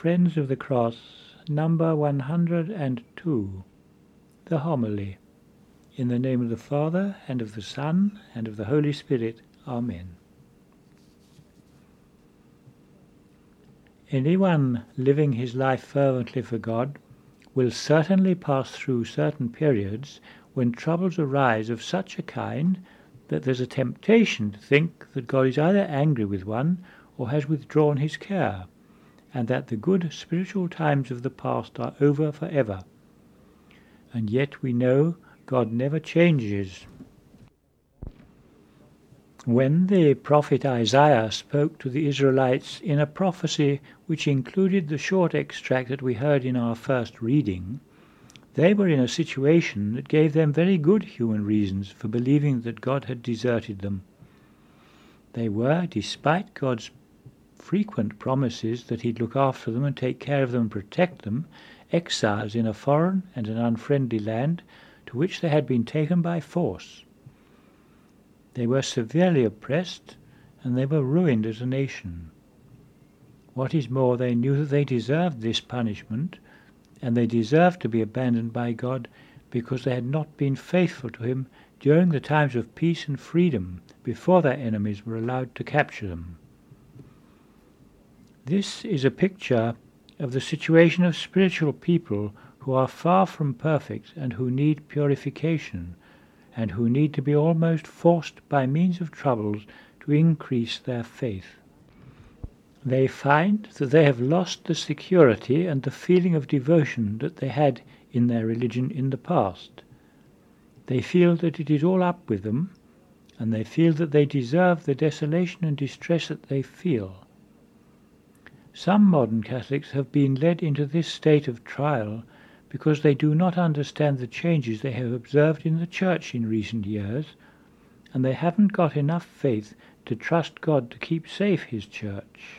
Friends of the Cross, number 102, the Homily. In the name of the Father, and of the Son, and of the Holy Spirit. Amen. Anyone living his life fervently for God will certainly pass through certain periods when troubles arise of such a kind that there's a temptation to think that God is either angry with one or has withdrawn his care, and that the good spiritual times of the past are over forever. And yet we know God never changes. When the prophet Isaiah spoke to the Israelites in a prophecy which included the short extract that we heard in our first reading, they were in a situation that gave them very good human reasons for believing that God had deserted them. They were, despite God's frequent promises that he'd look after them and take care of them and protect them, exiles in a foreign and an unfriendly land to which they had been taken by force. They were severely oppressed, and they were ruined as a nation. What is more, they knew that they deserved this punishment, and they deserved to be abandoned by God because they had not been faithful to him during the times of peace and freedom before their enemies were allowed to capture them. This is a picture of the situation of spiritual people who are far from perfect and who need purification, and who need to be almost forced by means of troubles to increase their faith. They find that they have lost the security and the feeling of devotion that they had in their religion in the past. They feel that it is all up with them, and they feel that they deserve the desolation and distress that they feel. Some modern Catholics have been led into this state of trial because they do not understand the changes they have observed in the Church in recent years, and they haven't got enough faith to trust God to keep safe his Church.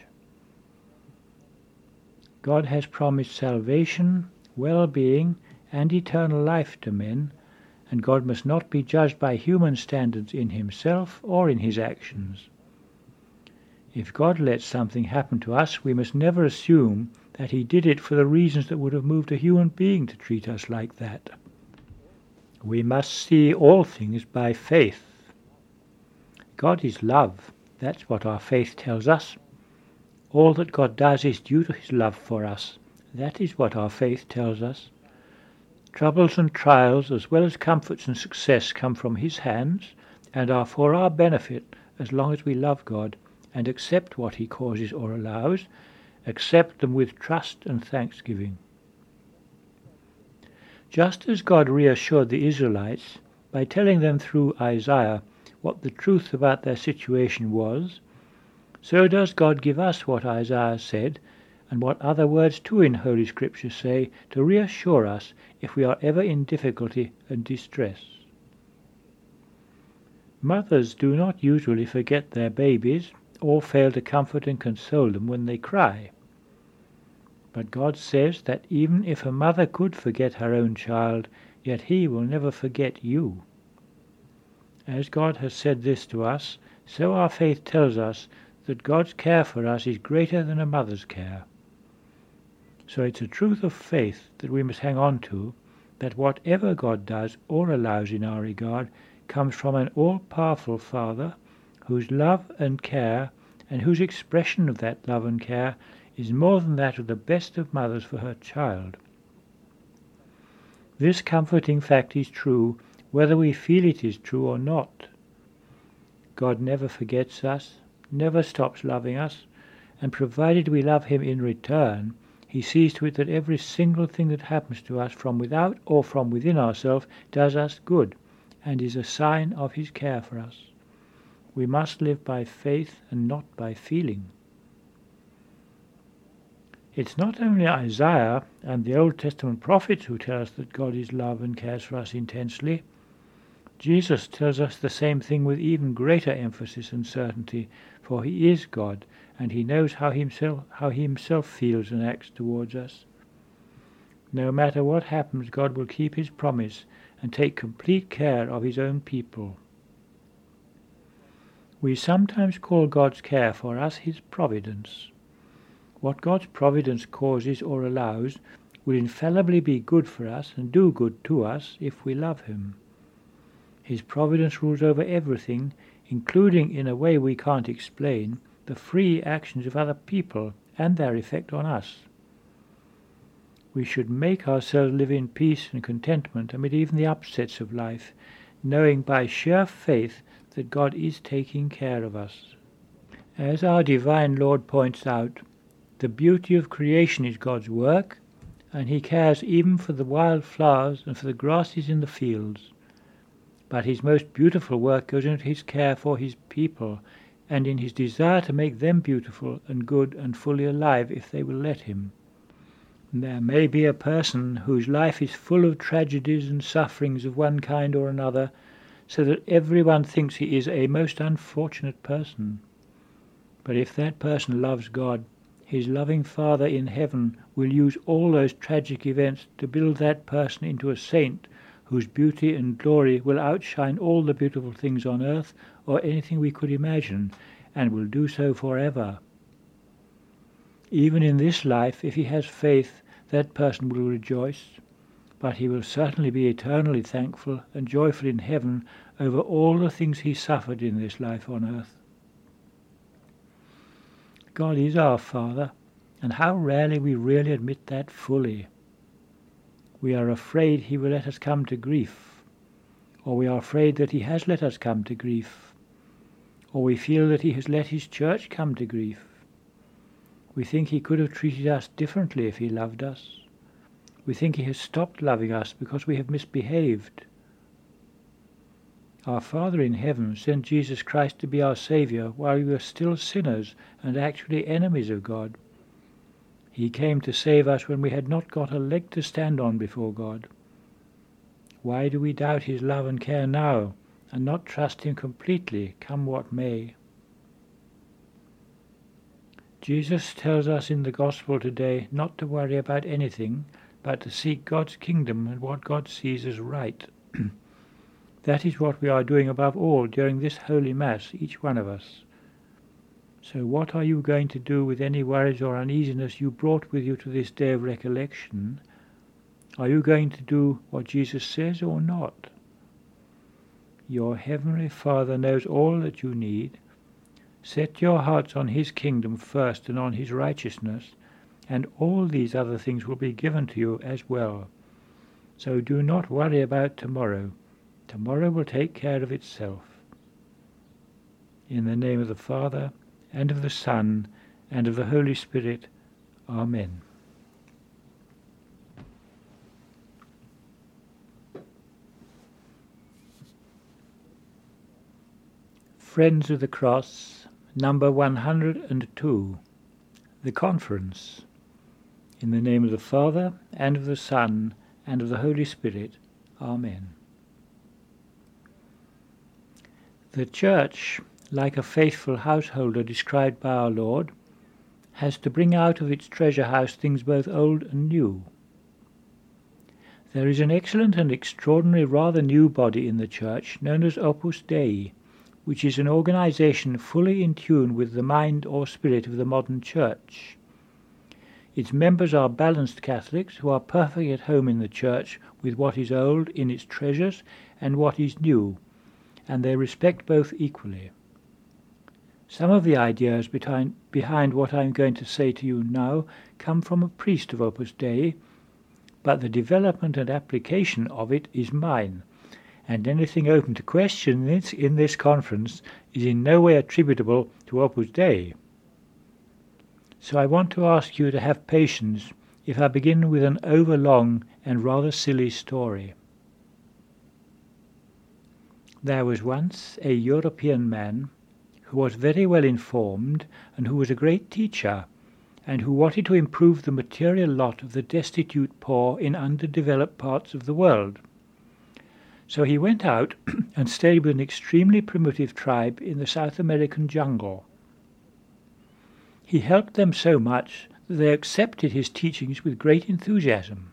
God has promised salvation, well-being, and eternal life to men, and God must not be judged by human standards in himself or in his actions. If God lets something happen to us, we must never assume that he did it for the reasons that would have moved a human being to treat us like that. We must see all things by faith. God is love. That's what our faith tells us. All that God does is due to his love for us. That is what our faith tells us. Troubles and trials, as well as comforts and success, come from his hands and are for our benefit as long as we love God and accept what he causes or allows, accept them with trust and thanksgiving. Just as God reassured the Israelites by telling them through Isaiah what the truth about their situation was, so does God give us what Isaiah said, and what other words too in Holy Scripture say, to reassure us if we are ever in difficulty and distress. Mothers do not usually forget their babies, or fail to comfort and console them when they cry. But God says that even if a mother could forget her own child, yet he will never forget you. As God has said this to us, so our faith tells us that God's care for us is greater than a mother's care. So it's a truth of faith that we must hang on to, that whatever God does or allows in our regard comes from an all-powerful Father, whose love and care, and whose expression of that love and care is more than that of the best of mothers for her child. This comforting fact is true whether we feel it is true or not. God never forgets us, never stops loving us, and provided we love him in return, he sees to it that every single thing that happens to us from without or from within ourselves does us good, and is a sign of his care for us. We must live by faith and not by feeling. It's not only Isaiah and the Old Testament prophets who tell us that God is love and cares for us intensely. Jesus tells us the same thing with even greater emphasis and certainty, for he is God, and he knows how he himself feels and acts towards us. No matter what happens, God will keep his promise and take complete care of his own people. We sometimes call God's care for us his providence. what God's providence causes or allows will infallibly be good for us and do good to us if we love him. His providence rules over everything, including, in a way we can't explain, the free actions of other people and their effect on us. We should make ourselves live in peace and contentment amid even the upsets of life, knowing by sheer faith that God is taking care of us. As our divine Lord points out, the beauty of creation is God's work, and he cares even for the wild flowers and for the grasses in the fields. But his most beautiful work goes into his care for his people, and in his desire to make them beautiful and good and fully alive if they will let him. There may be a person whose life is full of tragedies and sufferings of one kind or another, so that everyone thinks he is a most unfortunate person. But if that person loves God, his loving Father in heaven will use all those tragic events to build that person into a saint whose beauty and glory will outshine all the beautiful things on earth or anything we could imagine, and will do so forever. Even in this life, if he has faith, that person will rejoice, but he will certainly be eternally thankful and joyful in heaven over all the things he suffered in this life on earth. God is our Father, and how rarely we really admit that fully. We are afraid he will let us come to grief, or we are afraid that he has let us come to grief, or we feel that he has let his church come to grief. We think he could have treated us differently if he loved us. We think he has stopped loving us because we have misbehaved. Our Father in heaven sent Jesus Christ to be our Saviour while we were still sinners and actually enemies of God. He came to save us when we had not got a leg to stand on before God. Why do we doubt his love and care now, and not trust him completely, come what may? Jesus tells us in the Gospel today not to worry about anything, but to seek God's kingdom and what God sees as right. That is what we are doing above all during this Holy Mass, each one of us. So what are you going to do with any worries or uneasiness you brought with you to this day of recollection? Are you going to do what Jesus says or not? Your Heavenly Father knows all that you need. Set your hearts on his kingdom first and on his righteousness, and all these other things will be given to you as well. So do not worry about tomorrow. Tomorrow will take care of itself. In the name of the Father, and of the Son, and of the Holy Spirit. Amen. Friends of the Cross, number 102, the Conference. In the name of the Father, and of the Son, and of the Holy Spirit. Amen. The Church, like a faithful householder described by our Lord, has to bring out of its treasure house things both old and new. There is an excellent and extraordinary rather new body in the Church known as Opus Dei, which is an organization fully in tune with the mind or spirit of the modern Church. Its members are balanced Catholics who are perfectly at home in the Church with what is old in its treasures and what is new, and they respect both equally. Some of the ideas behind what I am going to say to you now come from a priest of Opus Dei, but the development and application of it is mine, and anything open to question in this conference is in no way attributable to Opus Dei. So I want to ask you to have patience if I begin with an overlong and rather silly story. There was once a European man who was very well informed and who was a great teacher, and who wanted to improve the material lot of the destitute poor in underdeveloped parts of the world. So he went out and stayed with an extremely primitive tribe in the South American jungle. He helped them so much that they accepted his teachings with great enthusiasm.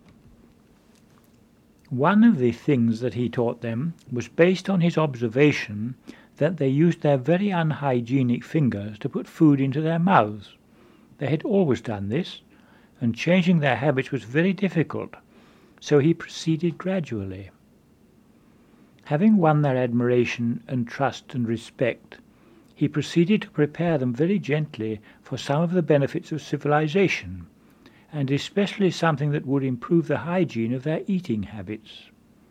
One of the things that he taught them was based on his observation that they used their very unhygienic fingers to put food into their mouths. They had always done this, and changing their habits was very difficult, so he proceeded gradually. Having won their admiration and trust and respect, he proceeded to prepare them very gently for some of the benefits of civilization, and especially something that would improve the hygiene of their eating habits.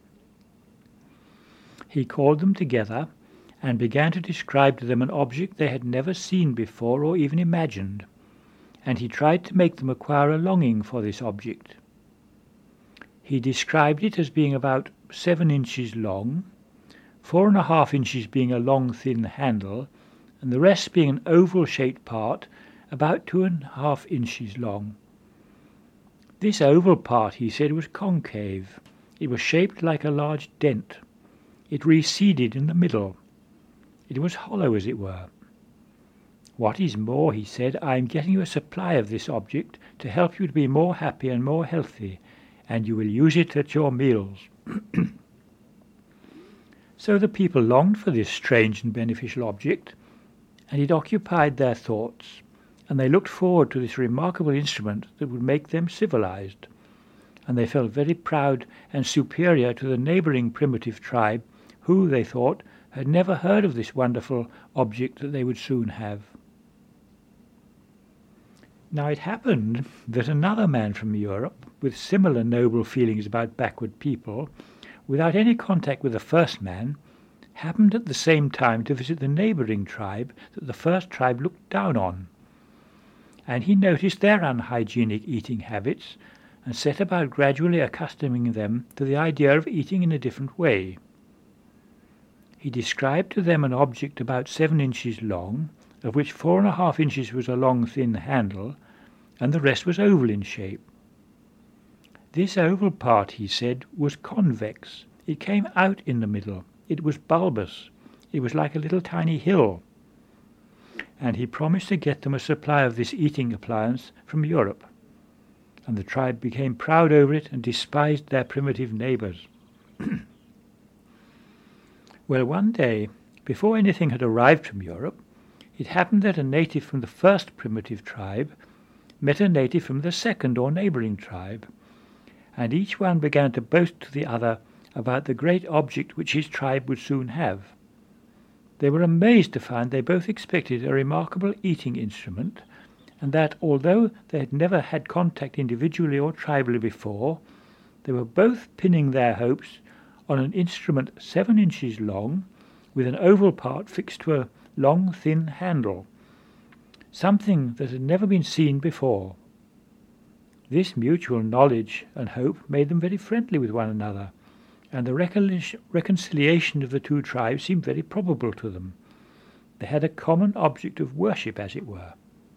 He called them together and began to describe to them an object they had never seen before or even imagined, and he tried to make them acquire a longing for this object. He described it as being about 7 inches long, 4.5 inches being a long thin handle, and the rest being an oval-shaped part about 2.5 inches long. This oval part, he said, was concave. It was shaped like a large dent. It receded in the middle. It was hollow, as it were. What is more, he said, I am getting you a supply of this object to help you to be more happy and more healthy, and you will use it at your meals. So the people longed for this strange and beneficial object, and it occupied their thoughts, and they looked forward to this remarkable instrument that would make them civilized, and they felt very proud and superior to the neighboring primitive tribe, who, they thought, had never heard of this wonderful object that they would soon have. Now it happened that another man from Europe, with similar noble feelings about backward people, without any contact with the first man, happened at the same time to visit the neighbouring tribe that the first tribe looked down on. And he noticed their unhygienic eating habits, and set about gradually accustoming them to the idea of eating in a different way. He described to them an object about 7 inches long, of which 4.5 inches was a long thin handle, and the rest was oval in shape. This oval part, he said, was convex. It came out in the middle. It was bulbous. It was like a little tiny hill. And he promised to get them a supply of this eating appliance from Europe. And the tribe became proud over it and despised their primitive neighbours. Well, one day, before anything had arrived from Europe, it happened that a native from the first primitive tribe met a native from the second or neighbouring tribe, and each one began to boast to the other about the great object which his tribe would soon have. They were amazed to find they both expected a remarkable eating instrument, and that although they had never had contact individually or tribally before, they were both pinning their hopes on an instrument 7 inches long, with an oval part fixed to a long thin handle, something that had never been seen before. This mutual knowledge and hope made them very friendly with one another, and the reconciliation of the two tribes seemed very probable to them. They had a common object of worship, as it were.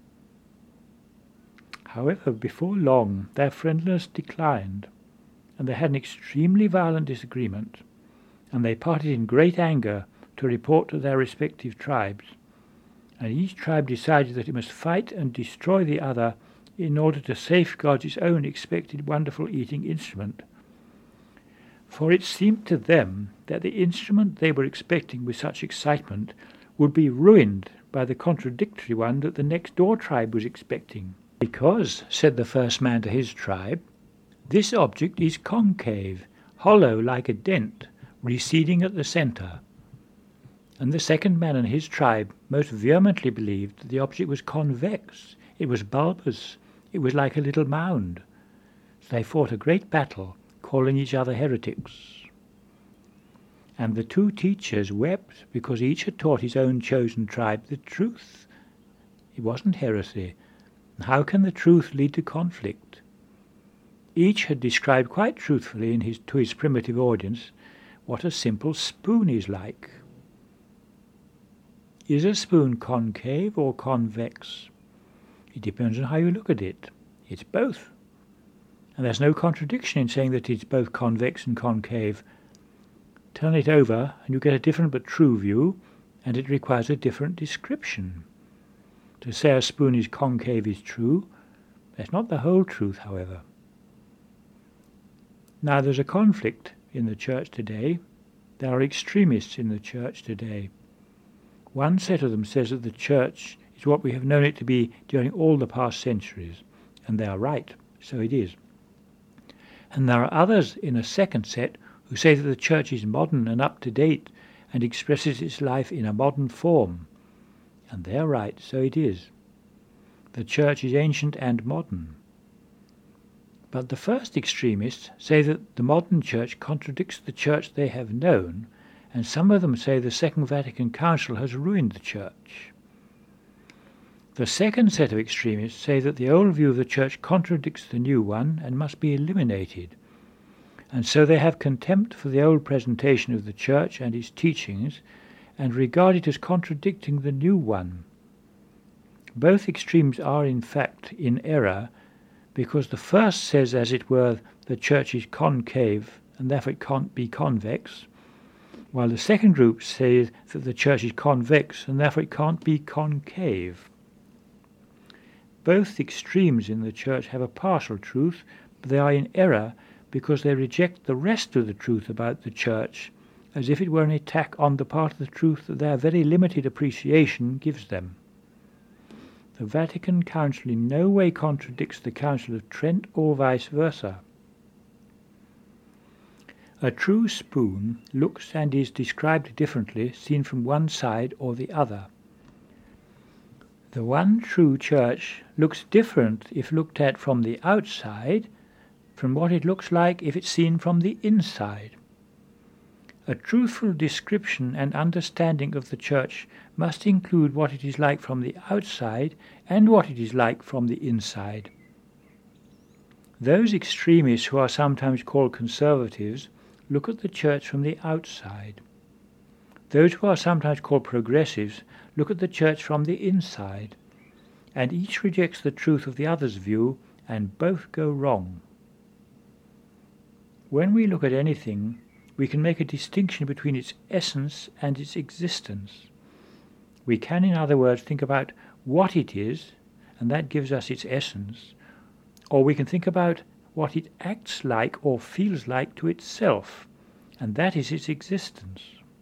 However, before long their friendliness declined, and they had an extremely violent disagreement, and they parted in great anger to report to their respective tribes, and each tribe decided that it must fight and destroy the other in order to safeguard its own expected wonderful eating instrument. For it seemed to them that the instrument they were expecting with such excitement would be ruined by the contradictory one that the next door tribe was expecting. Because, said the first man to his tribe, this object is concave, hollow like a dent, receding at the centre. And the second man and his tribe most vehemently believed that the object was convex, it was bulbous, it was like a little mound. So they fought a great battle, calling each other heretics. And the two teachers wept because each had taught his own chosen tribe the truth. It wasn't heresy. How can the truth lead to conflict? Each had described quite truthfully to his primitive audience what a simple spoon is like. Is a spoon concave or convex? It depends on how you look at it. It's both. And there's no contradiction in saying that it's both convex and concave. Turn it over and you get a different but true view, and it requires a different description. To say a spoon is concave is true. That's not the whole truth, however. Now there's a conflict in the church today. There are extremists in the church today. One set of them says that the church is what we have known it to be during all the past centuries. And they are right, so it is. And there are others in a second set who say that the Church is modern and up-to-date and expresses its life in a modern form. And they are right, so it is. The Church is ancient and modern. But the first extremists say that the modern Church contradicts the Church they have known, and some of them say the Second Vatican Council has ruined the Church. The second set of extremists say that the old view of the Church contradicts the new one and must be eliminated, and so they have contempt for the old presentation of the Church and its teachings and regard it as contradicting the new one. Both extremes are in fact in error, because the first says, as it were, the Church is concave and therefore it can't be convex, while the second group says that the Church is convex and therefore it can't be concave. Both extremes in the Church have a partial truth, but they are in error because they reject the rest of the truth about the Church, as if it were an attack on the part of the truth that their very limited appreciation gives them. The Vatican Council in no way contradicts the Council of Trent or vice versa. A true spoon looks and is described differently seen from one side or the other. The one true Church looks different if looked at from the outside from what it looks like if it's seen from the inside. A truthful description and understanding of the Church must include what it is like from the outside and what it is like from the inside. Those extremists who are sometimes called conservatives look at the Church from the outside. Those who are sometimes called progressives look at the Church from the inside, and each rejects the truth of the other's view, and both go wrong. When we look at anything, we can make a distinction between its essence and its existence. We can, in other words, think about what it is, and that gives us its essence, or we can think about what it acts like or feels like to itself, and that is its existence.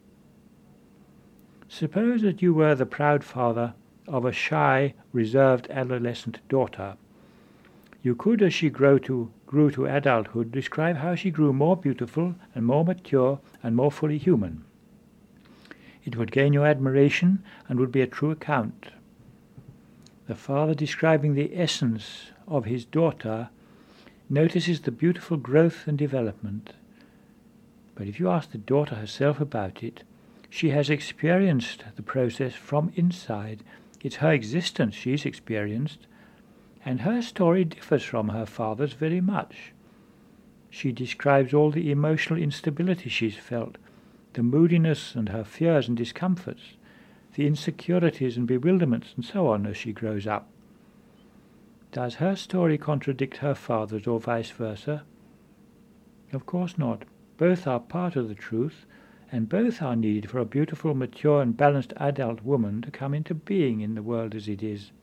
Suppose that you were the proud father of a shy, reserved adolescent daughter. You could, as she grew to adulthood, describe how she grew more beautiful and more mature and more fully human. It would gain your admiration and would be a true account. The father, describing the essence of his daughter, notices the beautiful growth and development. But if you ask the daughter herself about it, she has experienced the process from inside. It's her existence she's experienced, and her story differs from her father's very much. She describes all the emotional instability she's felt, the moodiness and her fears and discomforts, the insecurities and bewilderments and so on as she grows up. Does her story contradict her father's or vice versa? Of course not. Both are part of the truth, and both are needed for a beautiful, mature and balanced adult woman to come into being in the world as it is.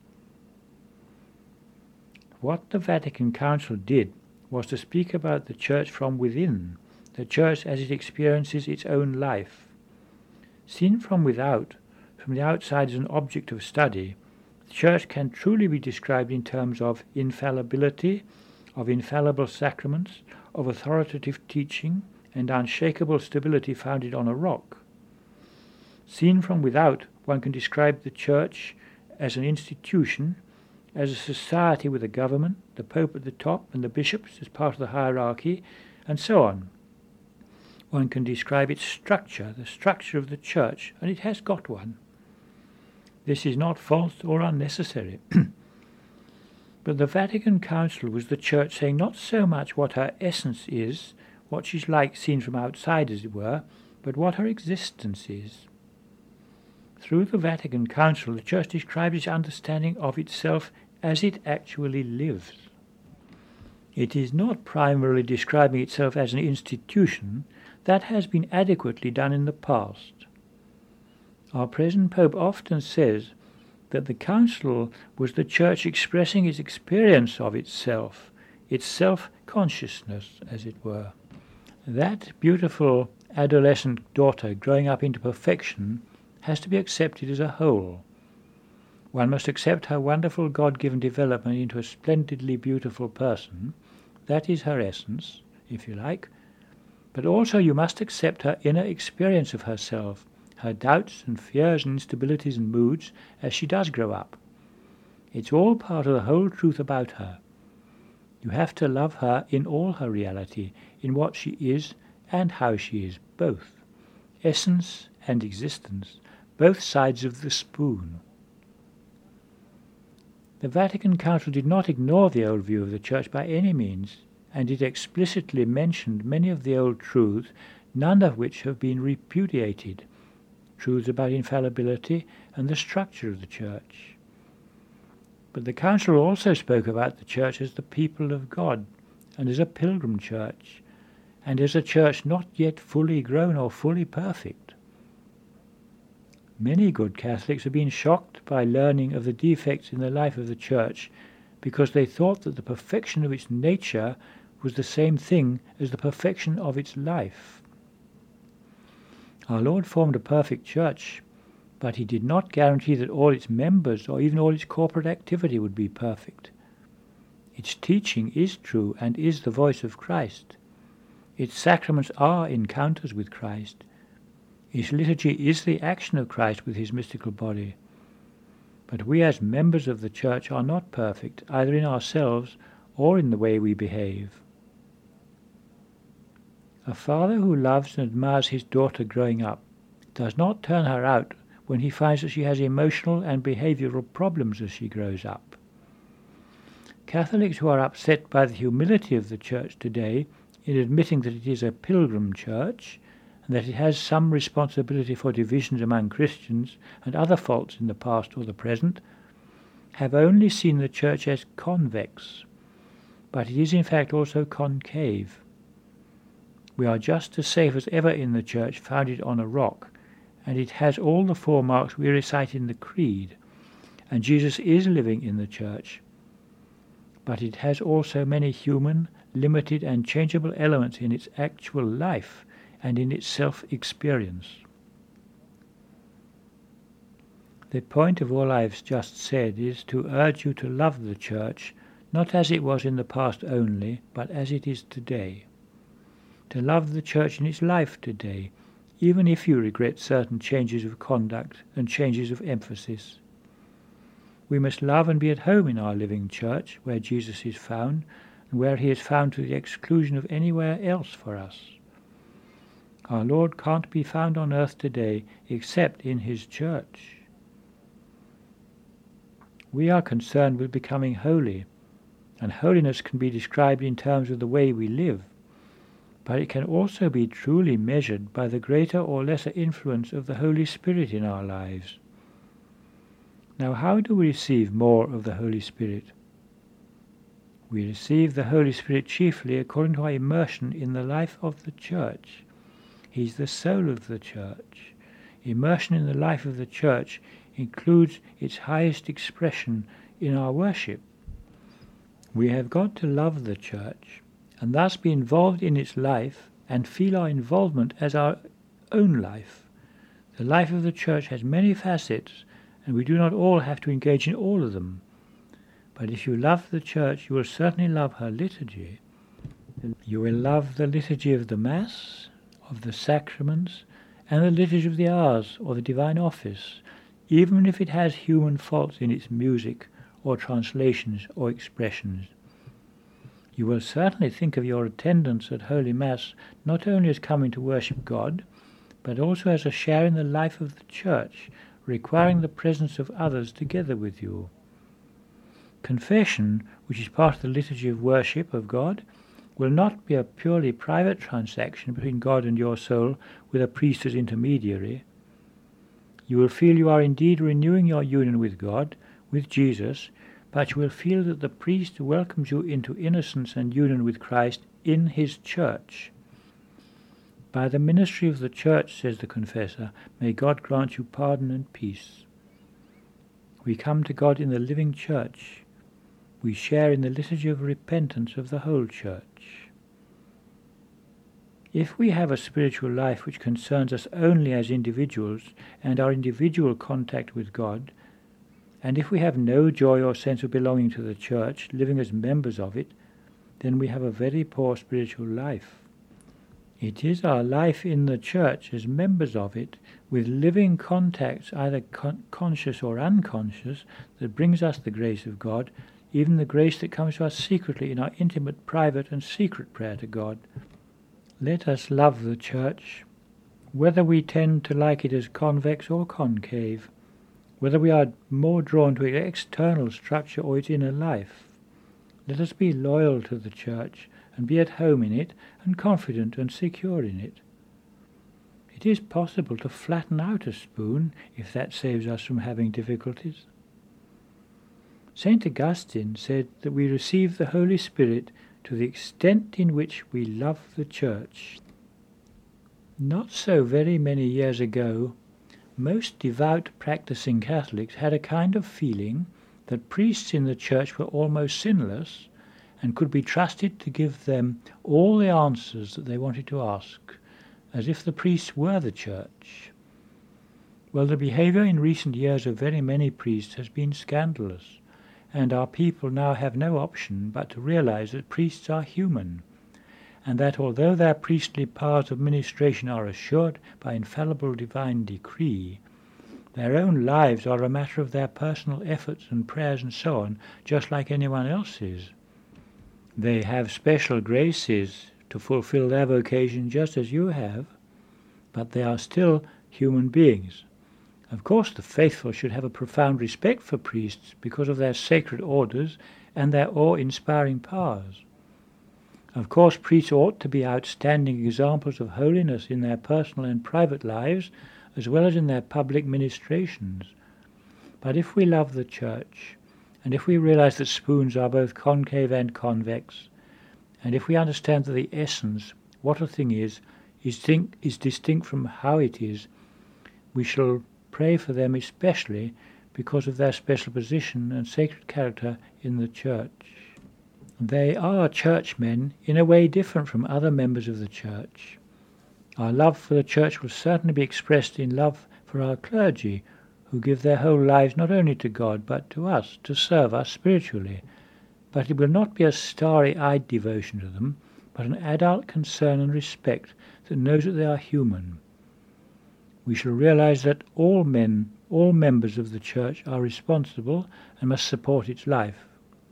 What the Vatican Council did was to speak about the Church from within, the Church as it experiences its own life. Seen from without, from the outside as an object of study, the Church can truly be described in terms of infallibility, of infallible sacraments, of authoritative teaching, and unshakable stability founded on a rock. Seen from without, one can describe the Church as an institution, as a society with a government, the Pope at the top and the bishops as part of the hierarchy, and so on. One can describe its structure, the structure of the Church, and it has got one. This is not false or unnecessary. But the Vatican Council was the Church saying not so much what her essence is, what she's like seen from outside as it were, but what her existence is. Through the Vatican Council, the Church describes its understanding of itself as it actually lives. It is not primarily describing itself as an institution. That has been adequately done in the past. Our present Pope often says that the Council was the Church expressing its experience of itself, its self-consciousness, as it were. That beautiful adolescent daughter growing up into perfection has to be accepted as a whole. One must accept her wonderful God-given development into a splendidly beautiful person. That is her essence, if you like. But also you must accept her inner experience of herself, her doubts and fears and instabilities and moods as she does grow up. It's all part of the whole truth about her. You have to love her in all her reality, in what she is and how she is, both. Essence and existence, both sides of the spoon. The Vatican Council did not ignore the old view of the Church by any means, and it explicitly mentioned many of the old truths, none of which have been repudiated, truths about infallibility and the structure of the Church. But the Council also spoke about the Church as the people of God, and as a pilgrim church, and as a church not yet fully grown or fully perfect. Many good Catholics have been shocked by learning of the defects in the life of the Church because they thought that the perfection of its nature was the same thing as the perfection of its life. Our Lord formed a perfect Church, but he did not guarantee that all its members or even all its corporate activity would be perfect. Its teaching is true and is the voice of Christ. Its sacraments are encounters with Christ. Its liturgy is the action of Christ with his mystical body. But we as members of the Church are not perfect, either in ourselves or in the way we behave. A father who loves and admires his daughter growing up does not turn her out when he finds that she has emotional and behavioral problems as she grows up. Catholics who are upset by the humility of the Church today in admitting that it is a pilgrim church and that it has some responsibility for divisions among Christians and other faults in the past or the present, have only seen the Church as convex, but it is in fact also concave. We are just as safe as ever in the Church founded on a rock, and it has all the four marks we recite in the Creed, and Jesus is living in the Church. But it has also many human, limited and changeable elements in its actual life and in its self-experience. The point of all I've just said is to urge you to love the Church, not as it was in the past only, but as it is today. To love the Church in its life today, even if you regret certain changes of conduct and changes of emphasis. We must love and be at home in our living Church, where Jesus is found, and where he is found to the exclusion of anywhere else for us. Our Lord can't be found on earth today except in his Church. We are concerned with becoming holy, and holiness can be described in terms of the way we live, but it can also be truly measured by the greater or lesser influence of the Holy Spirit in our lives. Now, how do we receive more of the Holy Spirit? We receive the Holy Spirit chiefly according to our immersion in the life of the Church. He's the soul of the Church. Immersion in the life of the Church includes its highest expression in our worship. We have got to love the Church, and thus be involved in its life and feel our involvement as our own life. The life of the Church has many facets, and we do not all have to engage in all of them. But if you love the Church, you will certainly love her liturgy. You will love the liturgy of the Mass, of the sacraments, and the liturgy of the hours or the divine office, even if it has human faults in its music or translations or expressions. You will certainly think of your attendance at Holy Mass not only as coming to worship God, but also as a share in the life of the Church, requiring the presence of others together with you. Confession, which is part of the liturgy of worship of God, will not be a purely private transaction between God and your soul with a priest as intermediary. You will feel you are indeed renewing your union with God, with Jesus, but you will feel that the priest welcomes you into innocence and union with Christ in his Church. By the ministry of the Church, says the confessor, may God grant you pardon and peace. We come to God in the living Church. We share in the liturgy of repentance of the whole Church. If we have a spiritual life which concerns us only as individuals and our individual contact with God, And if we have no joy or sense of belonging to the church, living as members of it, then we have a very poor spiritual life. It is our life in the church as members of it, with living contacts, either conscious or unconscious, that brings us the grace of God, even the grace that comes to us secretly in our intimate, private and secret prayer to God. Let us love the church, whether we tend to like it as convex or concave, whether we are more drawn to its external structure or its inner life. Let us be loyal to the church and be at home in it and confident and secure in it. It is possible to flatten out a spoon if that saves us from having difficulties. St. Augustine said that we receive the Holy Spirit to the extent in which we love the church. Not so very many years ago, most devout practicing Catholics had a kind of feeling that priests in the church were almost sinless and could be trusted to give them all the answers that they wanted to ask, as if the priests were the church. Well, the behaviour in recent years of very many priests has been scandalous, and our people now have no option but to realize that priests are human, and that although their priestly powers of ministration are assured by infallible divine decree, their own lives are a matter of their personal efforts and prayers and so on, just like anyone else's. They have special graces to fulfill their vocation just as you have, but they are still human beings. Of course, the faithful should have a profound respect for priests because of their sacred orders and their awe-inspiring powers. Of course, priests ought to be outstanding examples of holiness in their personal and private lives, as well as in their public ministrations. But if we love the church, and if we realize that spoons are both concave and convex, and if we understand that the essence, what a thing is distinct from how it is, we shall pray for them especially because of their special position and sacred character in the church. They are churchmen in a way different from other members of the church. Our love for the church will certainly be expressed in love for our clergy, who give their whole lives not only to God but to us, to serve us spiritually. But it will not be a starry-eyed devotion to them, but an adult concern and respect that knows that they are human. We shall realize that all men, all members of the church are responsible and must support its life.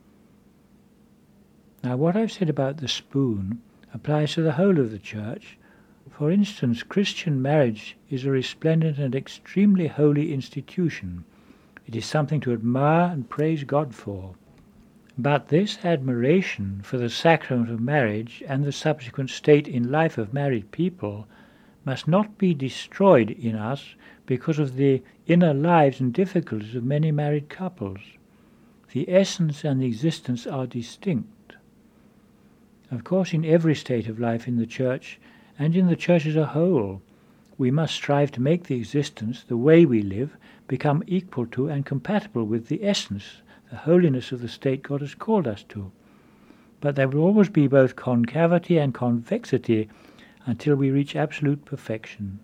Now, what I've said about the spoon applies to the whole of the church. For instance, Christian marriage is a resplendent and extremely holy institution. It is something to admire and praise God for. But this admiration for the sacrament of marriage and the subsequent state in life of married people must not be destroyed in us because of the inner lives and difficulties of many married couples. The essence and the existence are distinct. Of course, in every state of life in the church, and in the church as a whole, we must strive to make the existence, the way we live, become equal to and compatible with the essence, the holiness of the state God has called us to. But there will always be both concavity and convexity until we reach absolute perfection.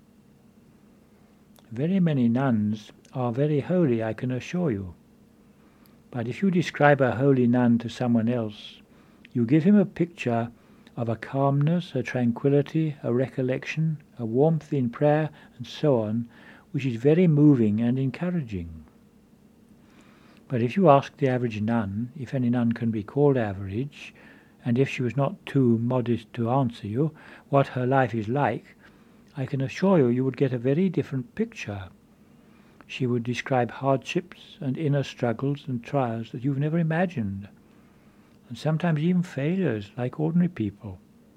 Very many nuns are very holy, I can assure you. But if you describe a holy nun to someone else, you give him a picture of a calmness, a tranquility, a recollection, a warmth in prayer, and so on, which is very moving and encouraging. But if you ask the average nun, if any nun can be called average, and if she was not too modest to answer you, what her life is like, I can assure you you would get a very different picture. She would describe hardships and inner struggles and trials that you've never imagined, and sometimes even failures like ordinary people.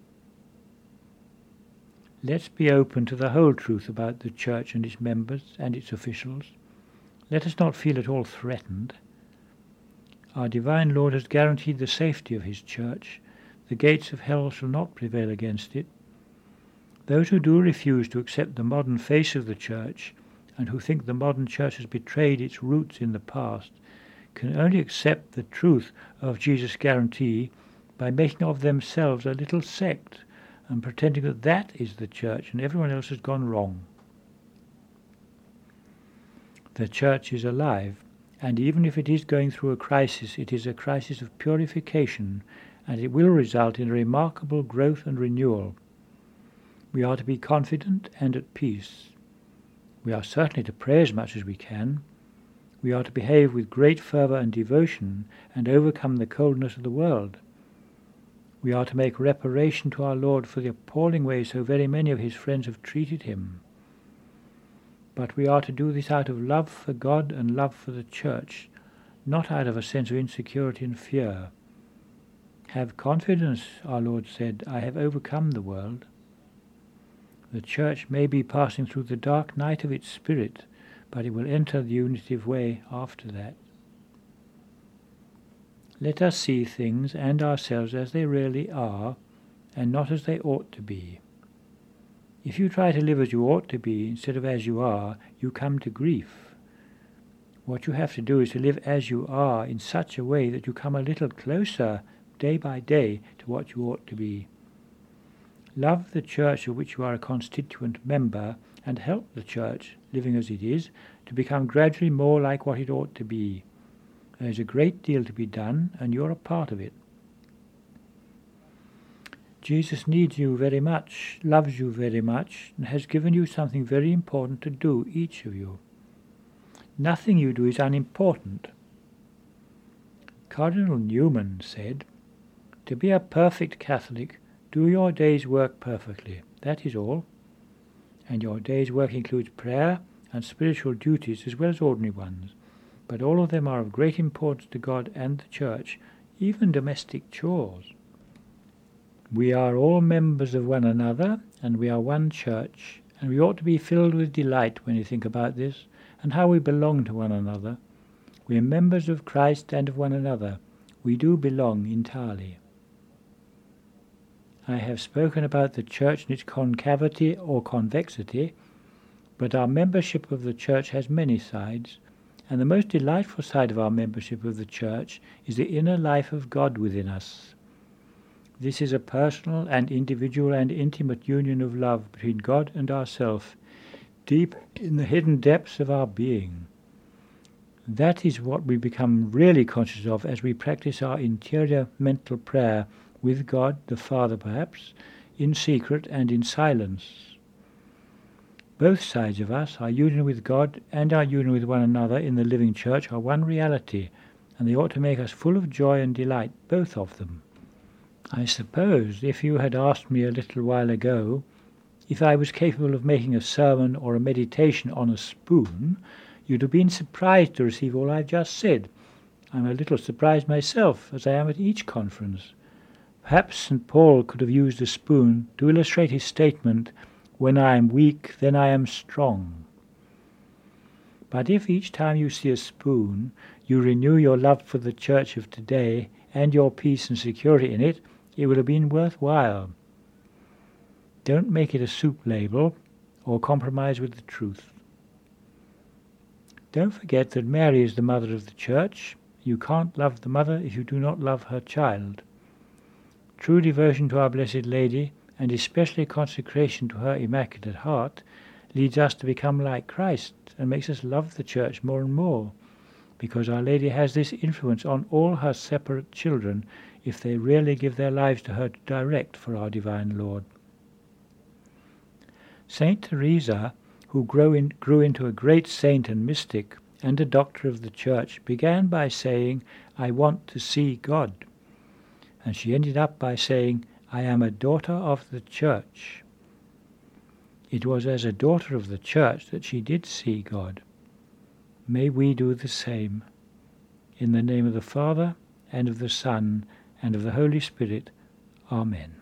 Let's be open to the whole truth about the church and its members and its officials. Let us not feel at all threatened. Our divine Lord has guaranteed the safety of his church. The gates of hell shall not prevail against it. Those who do refuse to accept the modern face of the church, and who think the modern church has betrayed its roots in the past, can only accept the truth of Jesus' guarantee by making of themselves a little sect and pretending that that is the church and everyone else has gone wrong. The church is alive, and even if it is going through a crisis, it is a crisis of purification, and it will result in a remarkable growth and renewal. We are to be confident and at peace. We are certainly to pray as much as we can. We are to behave with great fervour and devotion and overcome the coldness of the world. We are to make reparation to our Lord for the appalling way so very many of his friends have treated him. But we are to do this out of love for God and love for the Church, not out of a sense of insecurity and fear. Have confidence, our Lord said, I have overcome the world. The Church may be passing through the dark night of its spirit, but it will enter the unitive way after that. Let us see things and ourselves as they really are, and not as they ought to be. If you try to live as you ought to be instead of as you are, you come to grief. What you have to do is to live as you are in such a way that you come a little closer day by day to what you ought to be. Love the Church of which you are a constituent member, and help the Church, living as it is, to become gradually more like what it ought to be. There is a great deal to be done, and you are a part of it. Jesus needs you very much, loves you very much, and has given you something very important to do, each of you. Nothing you do is unimportant. Cardinal Newman said, "To be a perfect Catholic, do your day's work perfectly, that is all. And your day's work includes prayer and spiritual duties as well as ordinary ones, but all of them are of great importance to God and the Church, even domestic chores. We are all members of one another, and we are one Church, and we ought to be filled with delight when you think about this, and how we belong to one another. We are members of Christ and of one another. We do belong entirely." I have spoken about the Church and its concavity or convexity, but our membership of the Church has many sides, and the most delightful side of our membership of the Church is the inner life of God within us. This is a personal and individual and intimate union of love between God and ourself, deep in the hidden depths of our being. That is what we become really conscious of as we practice our interior mental prayer with God, the Father perhaps, in secret and in silence. Both sides of us, our union with God and our union with one another in the living Church, are one reality, and they ought to make us full of joy and delight, both of them. I suppose if you had asked me a little while ago if I was capable of making a sermon or a meditation on a spoon, you'd have been surprised to receive all I've just said. I'm a little surprised myself, as I am at each conference. Perhaps St. Paul could have used a spoon to illustrate his statement, "When I am weak, then I am strong." But if each time you see a spoon, you renew your love for the Church of today and your peace and security in it, it will have been worthwhile. Don't make it a soup label or compromise with the truth. Don't forget that Mary is the mother of the Church. You can't love the mother if you do not love her child. True devotion to our Blessed Lady, and especially consecration to her Immaculate Heart, leads us to become like Christ and makes us love the Church more and more, because Our Lady has this influence on all her separate children if they really give their lives to her to direct for our Divine Lord. Saint Teresa, who grew into a great saint and mystic and a doctor of the Church, began by saying, "I want to see God." And she ended up by saying, "I am a daughter of the Church." It was as a daughter of the Church that she did see God. May we do the same. In the name of the Father, and of the Son, and of the Holy Spirit. Amen.